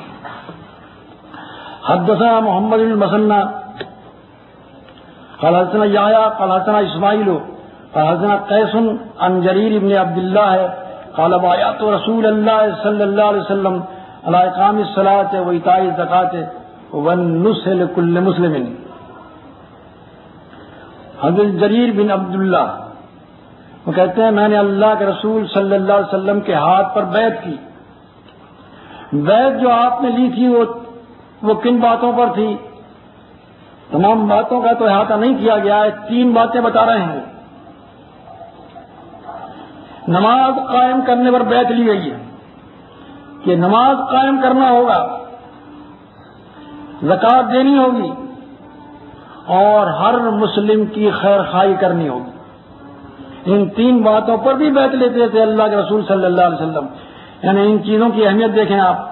حدثنا محمد بن المثنى قال حدثنا یحییٰ قال حدثنا اسماعیل قال حدثنا قیس عن جریر بن عبد اللہ قال بایعت رسول اللہ صلی اللہ علیہ وسلم علی اقام الصلاۃ و ایتاء الزکاۃ والنصح لکل مسلم. حضرت جریر بن عبداللہ وہ کہتے ہیں میں نے اللہ کے رسول صلی اللہ علیہ وسلم کے ہاتھ پر بیعت کی. بیعت جو آپ نے لی تھی وہ وہ کن باتوں پر تھی؟ تمام باتوں کا تو احاطہ نہیں کیا گیا ہے، تین باتیں بتا رہے ہیں. نماز قائم کرنے پر بیعت لی گئی ہے کہ نماز قائم کرنا ہوگا، زکوٰۃ دینی ہوگی اور ہر مسلم کی خیر خواہی کرنی ہوگی. ان تین باتوں پر بھی بیعت لیتے تھے اللہ کے رسول صلی اللہ علیہ وسلم. یعنی ان چیزوں کی اہمیت دیکھیں آپ.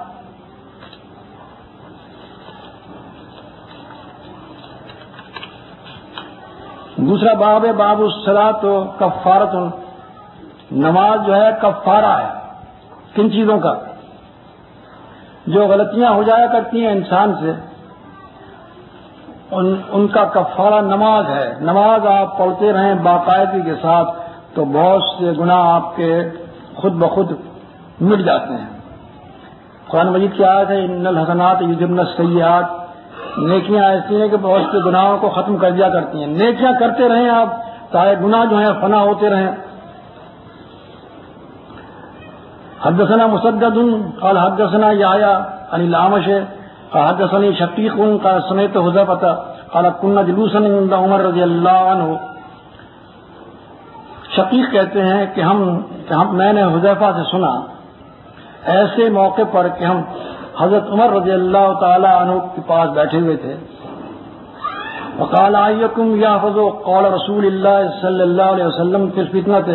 دوسرا باب ہے باب الصلاۃ و کفارۃ، نماز جو ہے کفارہ ہے. کن چیزوں کا؟ جو غلطیاں ہو جایا کرتی ہیں انسان سے ان, ان کا کفارہ نماز ہے. نماز آپ پڑھتے رہیں باقاعدگی کے ساتھ تو بہت سے گناہ آپ کے خود بخود مٹ جاتے ہیں. قرآن مجید کی آیت ہے ان الحسنات یذھبن السیئات، نیکیاں ایسی ہیں کہ بہت سے گناہوں کو ختم کر دیا کرتی ہیں. نیکیاں کرتے رہیں آپ تاکہ گناہ جو ہیں فنا ہوتے رہیں. حدثنا مسدد قال حدثنا یحییٰ عن الاعمش قال حدثني شقیق قال سمعت حذیفہ قال كنا جلوسا عند عمر رضی اللہ عنہ. شقیق کہتے ہیں کہ ہم کہ ہم میں نے حذیفہ سے سنا ایسے موقع پر کہ ہم حضرت عمر رضی اللہ تعالی عنہ کے پاس بیٹھے ہوئے تھے. وقال ایکم یحفظ قول رسول اللہ صلی اللہ علیہ وسلم فی الفتنۃ،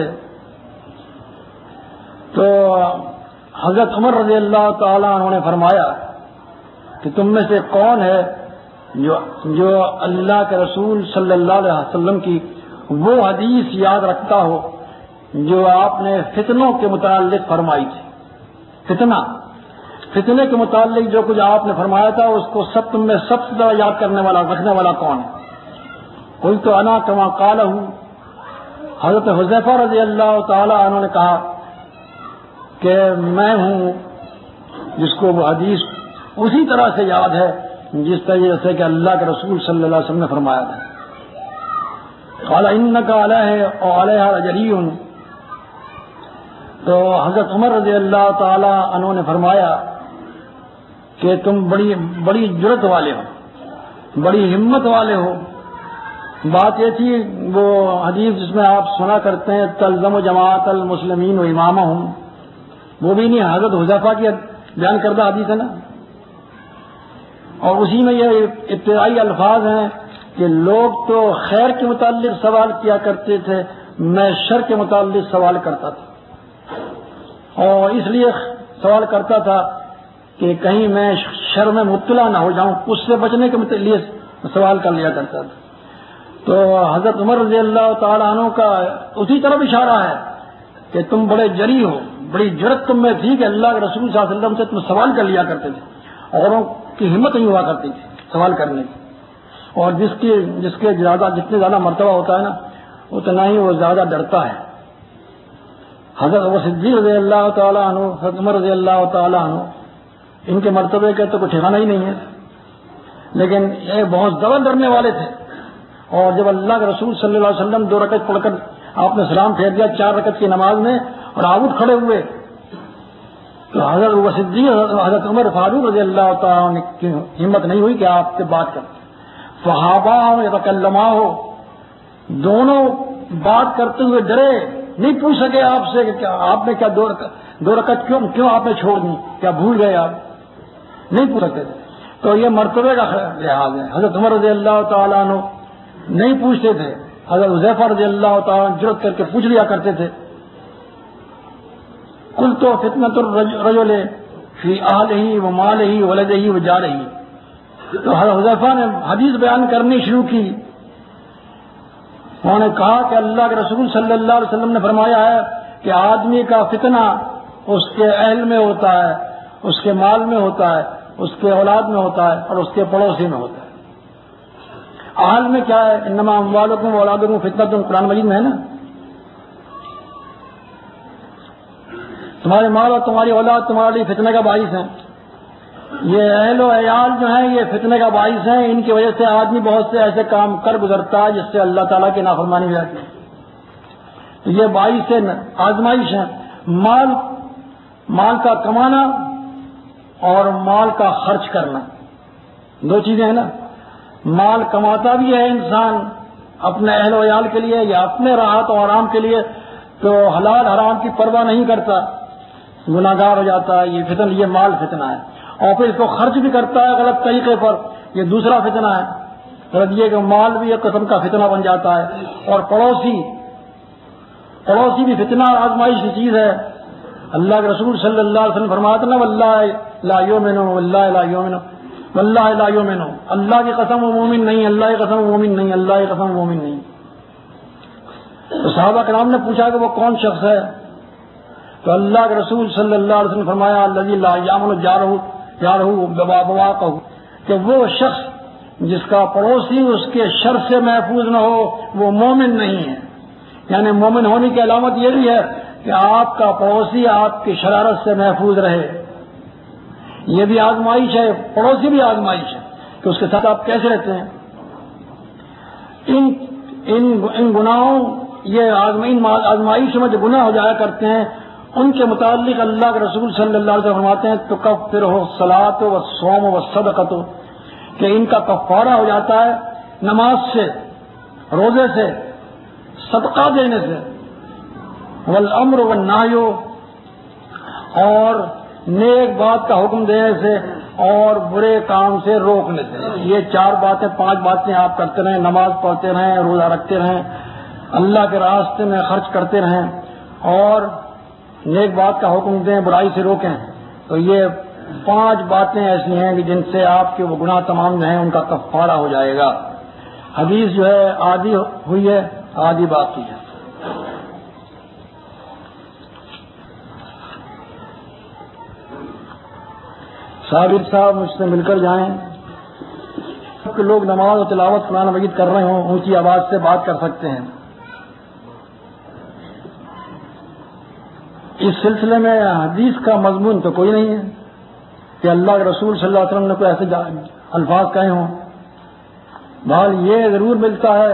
تو حضرت عمر رضی اللہ تعالی عنہ نے فرمایا کہ تم میں سے کون ہے جو جو اللہ کے رسول صلی اللہ علیہ وسلم کی وہ حدیث یاد رکھتا ہو جو آپ نے فتنوں کے متعلق فرمائی تھی. فتنہ فتنے کے متعلق جو کچھ آپ نے فرمایا تھا اس کو سب تم میں سب سے زیادہ یاد کرنے والا رکھنے والا کون ہے؟ قلت تو انا کما قالہ، حضرت حذیفہ رضی اللہ تعالی عنہ نے کہا کہ میں ہوں جس کو وہ حدیث اسی طرح سے یاد ہے جس طرح سے کہ اللہ کے رسول صلی اللہ علیہ وسلم نے فرمایا تھا. قال انک علیہ اور علیہ لجری، تو حضرت عمر رضی اللہ تعالی عنہ نے فرمایا کہ تم بڑی بڑی جرت والے ہو، بڑی ہمت والے ہو. بات یہ تھی وہ حدیث جس میں آپ سنا کرتے ہیں تلزم جماعت المسلمین و امامہم، وہ بھی نہیں حضرت حذیفہ کی بیان کردہ حدیث ہے نا. اور اسی میں یہ ابتدائی الفاظ ہیں کہ لوگ تو خیر کے متعلق سوال کیا کرتے تھے، میں شر کے متعلق سوال کرتا تھا، اور اس لیے سوال کرتا تھا کہ کہیں میں شر میں مبتلا نہ ہو جاؤں، اس سے بچنے کے لیے سوال کر لیا کرتا تھا. تو حضرت عمر رضی اللہ تعالیٰ عنہ کا اسی طرف اشارہ ہے کہ تم بڑے جری ہو، بڑی جرت تم میں تھی کہ اللہ کے رسول صلی اللہ علیہ وسلم سے تم سوال کر لیا کرتے تھے، اوروں کی ہمت نہیں ہوا کرتی تھی سوال کرنے کی. اور جس کی جس کے زیادہ جتنے زیادہ مرتبہ ہوتا ہے نا اتنا ہی وہ زیادہ ڈرتا ہے. حضرت ابو صدیق رضی اللہ تعالیٰ عنہ، حضرت عمر رضی اللہ تعالیٰ عنہ، ان کے مرتبے کا تو کوئی ٹھکانہ ہی نہیں ہے، لیکن یہ بہت زیادہ ڈرنے والے تھے. اور جب اللہ کے رسول صلی اللہ علیہ وسلم دو رکعت پڑھ کر آپ نے سلام پھیر دیا چار رکعت کی نماز میں اور آپ اٹھ کھڑے ہوئے تو حضرت ابو صدیق حضرت عمر فاروق رضی اللہ تعالیٰ کی ہمت نہیں ہوئی کہ آپ سے بات کریں. صحابہ ہو یا تکلما ہو، دونوں بات کرتے ہوئے ڈرے، نہیں پوچھ سکے آپ سے کہ کیا آپ نے کیا دو رکعت دو رکعت کیوں کیوں آپ نے چھوڑ دی، کیا بھول گئے آپ، نہیں پوچھ سکتے. تو یہ مرتبے کا لحاظ ہے. حضرت عمر رضی اللہ تعالیٰ عنہ نہیں پوچھتے تھے، حضرت حذیفہ رضی اللہ تعالیٰ عنہ جرأت کر کے پوچھ لیا کرتے تھے. کل تو فتنۃ الرجل فی اہلہ و مالہ و ولدہ و جارہ. تو حضرت حذیفہ نے حدیث بیان کرنی شروع کی. انہوں نے کہا کہ اللہ کے رسول صلی اللہ علیہ وسلم نے فرمایا ہے کہ آدمی کا فتنہ اس کے اہل میں ہوتا ہے، اس کے مال میں ہوتا ہے، اس کے اولاد میں ہوتا ہے اور اس کے پڑوسی میں ہوتا ہے. اہل میں کیا ہے؟ انما اموالکم و اولادکم فتنۃ، قرآن مجید میں ہے نا. تمہارے مال اور تمہاری اولاد تمہارے لیے فتنے کا باعث ہیں. یہ اہل و عیال جو ہیں یہ فتنے کا باعث ہیں. ان کی وجہ سے آدمی بہت سے ایسے کام کر گزرتا ہے جس سے اللہ تعالیٰ کی نافرمانی ہو جاتی ہے. تو یہ باعث سے آزمائش ہے. مال مال کا کمانا اور مال کا خرچ کرنا دو چیزیں ہیں نا. مال کماتا بھی ہے انسان اپنے اہل و عیال کے لیے یا اپنے راحت و آرام کے لیے، تو حلال حرام کی پرواہ نہیں کرتا، گناہگار ہو جاتا ہے. یہ فتن یہ مال فتنہ ہے. اور پھر اس کو خرچ بھی کرتا ہے غلط طریقے پر، یہ دوسرا فتنہ ہے. غلط یہ کہ مال بھی ایک قسم کا فتنہ بن جاتا ہے. اور پڑوسی پڑوسی بھی فتنہ آزمائش کی چیز ہے. اللہ کے رسول صلی اللہ علیہ وسلم فرماتے نا واللہ لا یؤمن واللہ لا یؤمن واللہ لا یؤمن، اللہ کی قسم وہ مومن نہیں، اللہ کی قسم وہ مومن نہیں، اللہ کی قسم وہ مومن نہیں. تو صحابہ کرام نے پوچھا کہ وہ کون شخص ہے؟ تو اللہ کے رسول صلی اللہ علیہ وسلم فرمایا الذی لا یامن جارہ جارہ بواقہ، کہ وہ شخص جس کا پڑوسی اس کے شر سے محفوظ نہ ہو وہ مومن نہیں ہے. یعنی مومن ہونے کی علامت یہ بھی ہے کہ آپ کا پڑوسی آپ کی شرارت سے محفوظ رہے. یہ بھی آزمائش ہے، پڑوسی بھی آزمائش ہے کہ اس کے ساتھ آپ کیسے رہتے ہیں. ان ان ان گناہوں یہ آزمائش میں جو گناہ ہو جایا کرتے ہیں ان کے متعلق اللہ کے رسول صلی اللہ علیہ وسلم فرماتے ہیں تو کفر ہو صلاۃ و صوم و صدقۃ، کہ ان کا کفارہ ہو جاتا ہے نماز سے، روزے سے، صدقہ دینے سے، والامر والنہی، اور نیک بات کا حکم دینے سے اور برے کام سے روکنے سے. یہ چار باتیں پانچ باتیں آپ کرتے رہیں، نماز پڑھتے رہیں، روزہ رکھتے رہیں، اللہ کے راستے میں خرچ کرتے رہیں اور نیک بات کا حکم دیں، برائی سے روکیں. تو یہ پانچ باتیں ایسی ہیں کہ جن سے آپ کے وہ گناہ تمام جو ہیں ان کا کفارہ ہو جائے گا. حدیث جو ہے آدھی ہوئی ہے، آدھی باقی ہے. صابر صاحب مجھ سے مل کر جائیں کہ لوگ نماز و تلاوت قرآن مجید کر رہے ہوں اونچی آواز سے بات کر سکتے ہیں. اس سلسلے میں حدیث کا مضمون تو کوئی نہیں ہے کہ اللہ کے رسول صلی اللہ علیہ وسلم نے کوئی ایسے الفاظ کہے ہوں. بہرحال یہ ضرور ملتا ہے،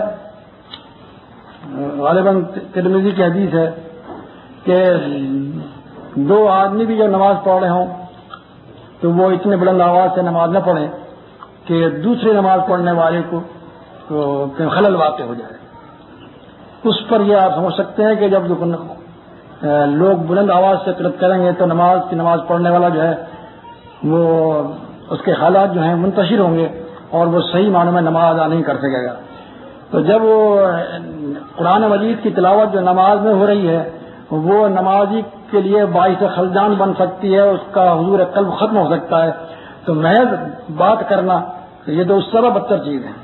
غالباً ترمذی کی حدیث ہے کہ دو آدمی بھی جب نماز پڑھ رہے ہوں تو وہ اتنے بلند آواز سے نماز نہ پڑھیں کہ دوسری نماز پڑھنے والے کو خلل واقع ہو جائے. اس پر یہ آپ سمجھ سکتے ہیں کہ جب لوگ بلند آواز سے قرأت کریں گے تو نماز کی نماز پڑھنے والا جو ہے وہ اس کے حالات جو ہیں منتشر ہوں گے اور وہ صحیح معنوں میں نماز ادا نہیں کر سکے گا. تو جب وہ قرآن مجید کی تلاوت جو نماز میں ہو رہی ہے وہ نمازی کے لیے باعث خلجان بن سکتی ہے، اس کا حضور قلب ختم ہو سکتا ہے، تو محض بات کرنا یہ تو اس سے بدتر چیز ہے.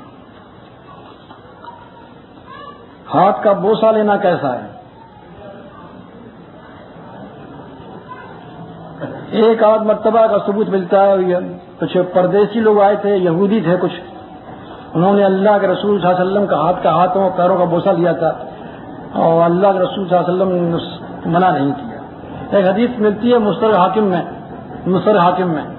ہاتھ کا بوسہ لینا کیسا ہے؟ ایک آدھ مرتبہ کا ثبوت ملتا ہے، کچھ پردیسی لوگ آئے تھے، یہودی تھے کچھ، انہوں نے اللہ کے رسول صلی اللہ علیہ وسلم کا ہاتھ کا ہاتھوں اور پیروں کا بوسہ لیا تھا اور اللہ کے رسول صلی اللہ علیہ وسلم نے منع نہیں کیا. ایک حدیث ملتی ہے مستدرک حاکم میں مستدرک حاکم میں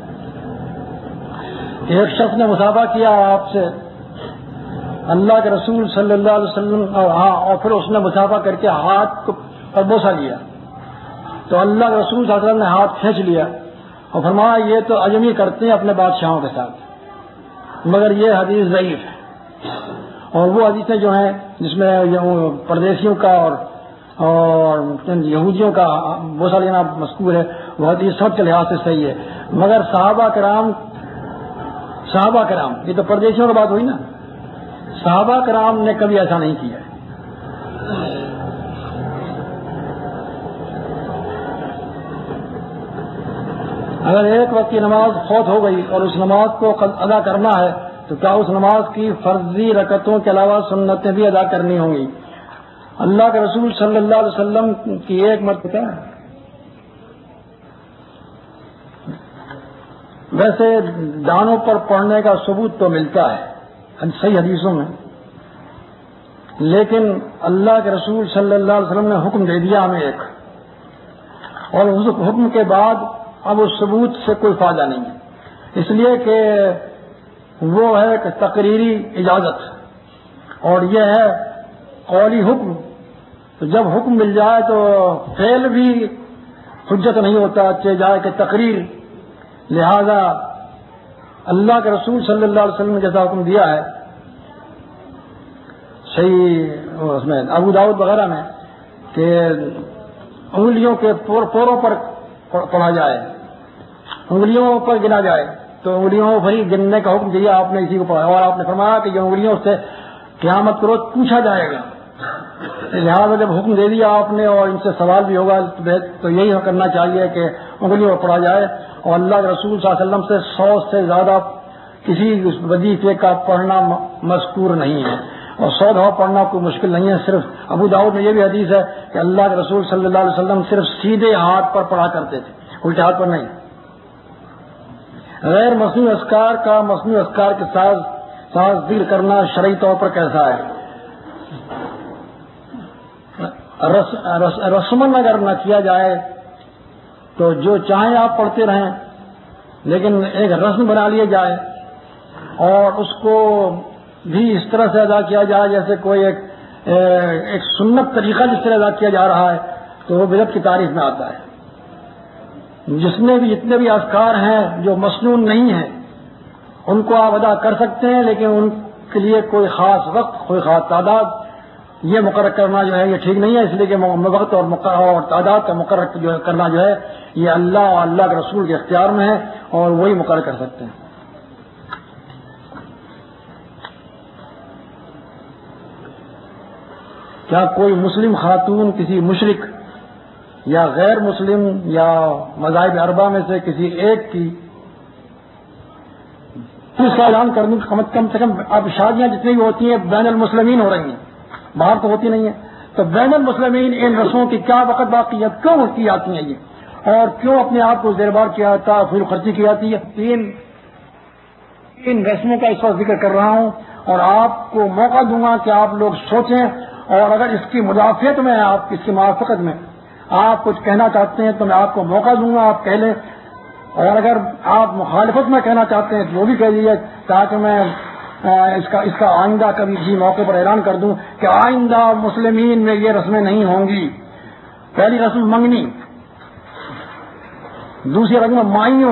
ایک شخص نے مصافحہ کیا آپ سے، اللہ کے رسول صلی اللہ علیہ وسلم اور ہاں اور پھر اس نے مصافحہ کر کے ہاتھ پر بوسہ لیا تو اللہ کے رسول صلی اللہ علیہ وسلم نے ہاتھ کھینچ لیا اور فرمایا یہ تو اجمی کرتے ہیں اپنے بادشاہوں کے ساتھ، مگر یہ حدیث ضعیف ہے. اور وہ حدیثیں جو ہیں جس میں پردیسیوں کا اور اور یہودیوں کا بوسہ لینا مذکور ہے وہ حدیث سب کے لحاظ سے صحیح ہے، مگر صحابہ کرام صحابہ کرام یہ تو پردیسیوں کی بات ہوئی نا، صحابہ کرام نے کبھی ایسا نہیں کیا. اگر ایک وقت کی نماز فوت ہو گئی اور اس نماز کو ادا کرنا ہے تو کیا اس نماز کی فرضی رکعتوں کے علاوہ سنتیں بھی ادا کرنی ہوں گی؟ اللہ کے رسول صلی اللہ علیہ وسلم کی ایک مرتبہ ویسے دانوں پر پڑھنے کا ثبوت تو ملتا ہے صحیح حدیثوں میں، لیکن اللہ کے رسول صلی اللہ علیہ وسلم نے حکم دے دیا ہمیں ایک، اور اس حکم کے بعد اب اس ثبوت سے کوئی فائدہ نہیں ہے، اس لیے کہ وہ ہے کہ تقریری اجازت اور یہ ہے قولی حکم. تو جب حکم مل جائے تو فعل بھی حجت نہیں ہوتا چاہے جائے کہ تقریر. لہذا اللہ کے رسول صلی اللہ علیہ وسلم نے جیسا حکم دیا ہے صحیح اس میں ابو داؤد وغیرہ میں کہ انگلیوں کے پوروں پر پڑھا جائے، انگلیوں پر گنا جائے، تو انگلیوں پر ہی گننے کا حکم دیا آپ نے اسی کو پڑھا، اور آپ نے فرمایا کہ یہ انگلیوں سے قیامت کو روز پوچھا جائے گا. لہٰذا جب حکم دے دیا آپ نے اور ان سے سوال بھی ہوگا تو یہی کرنا چاہیے کہ انگلیوں پر پڑھا جائے. اور اللہ کے رسول صلی اللہ علیہ وسلم سے سو سے زیادہ کسی وظیفے کا پڑھنا مذکور نہیں ہے، اور سو دفعہ پڑھنا کوئی مشکل نہیں ہے. صرف ابو داؤد میں یہ بھی حدیث ہے کہ اللہ کے رسول صلی اللہ علیہ وسلم صرف سیدھے ہاتھ پر پڑھا کرتے تھے، الٹے ہاتھ پر نہیں. غیر مصنوعی اذکار کا مصنوعی اذکار کے ساتھ ساتھ ذکر کرنا شرعی طور پر کیسا ہے؟ رس رس رسمن اگر نہ کیا جائے تو جو چاہیں آپ پڑھتے رہیں، لیکن ایک رسم بنا لیا جائے اور اس کو بھی اس طرح سے ادا کیا جائے جیسے کوئی ایک ایک سنت طریقہ جس طرح ادا کیا جا رہا ہے تو وہ بدعت کی تعریف میں آتا ہے. جس میں بھی جتنے بھی اذکار ہیں جو مسنون نہیں ہیں ان کو آپ ادا کر سکتے ہیں، لیکن ان کے لیے کوئی خاص وقت کوئی خاص تعداد یہ مقرر کرنا جو ہے یہ ٹھیک نہیں ہے، اس لیے کہ وقت اور تعداد کا مقرر جو کرنا جو ہے یہ اللہ اور اللہ کے رسول کے اختیار میں ہے اور وہی مقرر کر سکتے ہیں. کیا کوئی مسلم خاتون کسی مشرک یا غیر مسلم یا مذاہب اربع میں سے کسی ایک کی اس کا اعلان کرنے کم سے کم اب شادیاں جتنی بھی ہوتی ہیں بین المسلمین ہو رہی ہیں، باہر تو ہوتی نہیں ہیں، تو بین المسلمین ان رسموں کی کیا وقت باقیت کیوں کی جاتی ہیں یہ، اور کیوں اپنے آپ کو زیر بار کیا جاتا ہے، پھر خرچی کی جاتی ہے؟ تین تین رسموں کا اس وقت ذکر کر رہا ہوں اور آپ کو موقع دوں گا کہ آپ لوگ سوچیں، اور اگر اس کی مدافعت میں آپ اس کی موافقت میں آپ کچھ کہنا چاہتے ہیں تو میں آپ کو موقع دوں گا، آپ کہہ لیں، اور اگر آپ مخالفت میں کہنا چاہتے ہیں تو وہ بھی کہہ لیجیے تاکہ میں اس کا اس کا آئندہ کبھی اسی موقع پر اعلان کر دوں کہ آئندہ مسلمین میں یہ رسمیں نہیں ہوں گی. پہلی رسم منگنی، دوسری رسم مائیوں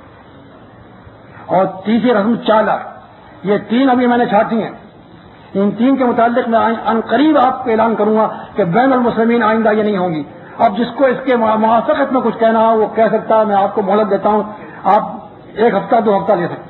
اور تیسری رسم چالا. یہ تین ابھی میں نے چھانٹی ہیں. ان تین کے متعلق میں ان قریب آپ کو اعلان کروں گا کہ بین المسلمین آئندہ یہ نہیں ہوں گی. اب جس کو اس کے موافقت میں کچھ کہنا ہو وہ کہہ سکتا ہے، میں آپ کو مہلت دیتا ہوں. آپ ایک ہفتہ دو ہفتہ لے سکتے